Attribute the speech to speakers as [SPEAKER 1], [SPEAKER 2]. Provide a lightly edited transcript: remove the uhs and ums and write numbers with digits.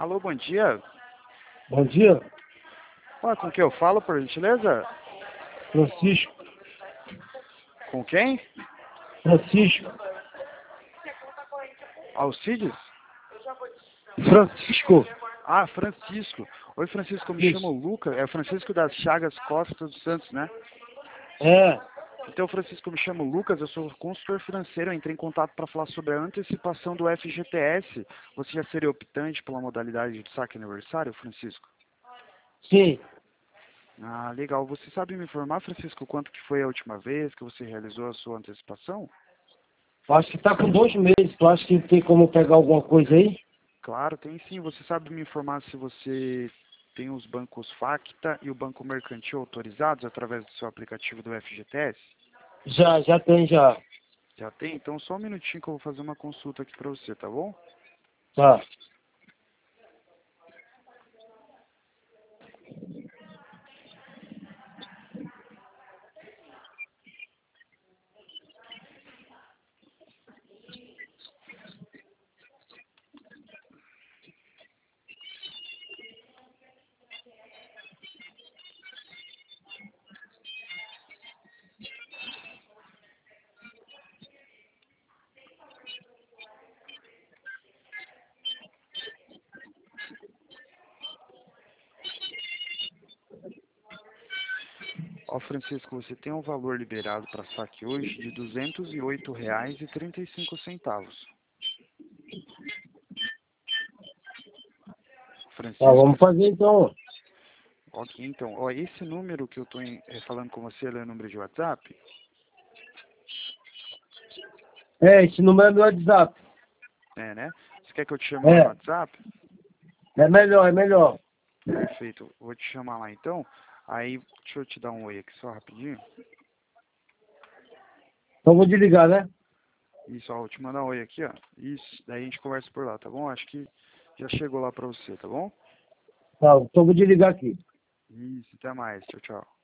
[SPEAKER 1] Alô, bom dia.
[SPEAKER 2] Bom dia,
[SPEAKER 1] Ué, com quem eu falo, por gentileza?
[SPEAKER 2] Francisco.
[SPEAKER 1] Com quem?
[SPEAKER 2] Francisco.
[SPEAKER 1] Alcides?
[SPEAKER 2] Francisco.
[SPEAKER 1] Ah, Francisco. Oi, Francisco, eu me chamo
[SPEAKER 2] Isso.
[SPEAKER 1] Lucas. É o Francisco das Chagas Costa dos Santos, né?
[SPEAKER 2] É.
[SPEAKER 1] Então, Francisco, eu me chamo Lucas, eu sou consultor financeiro. Eu entrei em contato para falar sobre a antecipação do FGTS. Você já seria optante pela modalidade de saque aniversário, Francisco?
[SPEAKER 2] Sim.
[SPEAKER 1] Ah, legal. Você sabe me informar, Francisco, quanto que foi a última vez que você realizou a sua antecipação?
[SPEAKER 2] Acho que tá com 2 meses. Tu acha que tem como pegar alguma coisa aí?
[SPEAKER 1] Claro, tem sim. Você sabe me informar se você tem os bancos Facta e o Banco Mercantil autorizados através do seu aplicativo do FGTS?
[SPEAKER 2] Já tem, já.
[SPEAKER 1] Já tem? Então só um minutinho que eu vou fazer uma consulta aqui para você, tá bom?
[SPEAKER 2] Tá.
[SPEAKER 1] Ó, Francisco, você tem um valor liberado para saque hoje de R$ 208,35.
[SPEAKER 2] Tá,
[SPEAKER 1] Francisco?
[SPEAKER 2] vamos fazer então.
[SPEAKER 1] Ok, então, ó, esse número que eu estou falando com você, ele é o número de WhatsApp?
[SPEAKER 2] É, esse número é meu WhatsApp.
[SPEAKER 1] É, né? Você quer que eu te chame lá no
[SPEAKER 2] É.
[SPEAKER 1] WhatsApp?
[SPEAKER 2] É melhor, é melhor.
[SPEAKER 1] Perfeito, vou te chamar lá então. Aí, deixa eu te dar um oi aqui só rapidinho.
[SPEAKER 2] Então vou desligar, né?
[SPEAKER 1] Isso, ó, vou te mandar um oi aqui, ó. Isso, daí a gente conversa por lá, tá bom? Acho que já chegou lá pra você, tá bom?
[SPEAKER 2] Tá, então vou desligar aqui.
[SPEAKER 1] Isso, até mais. Tchau, tchau.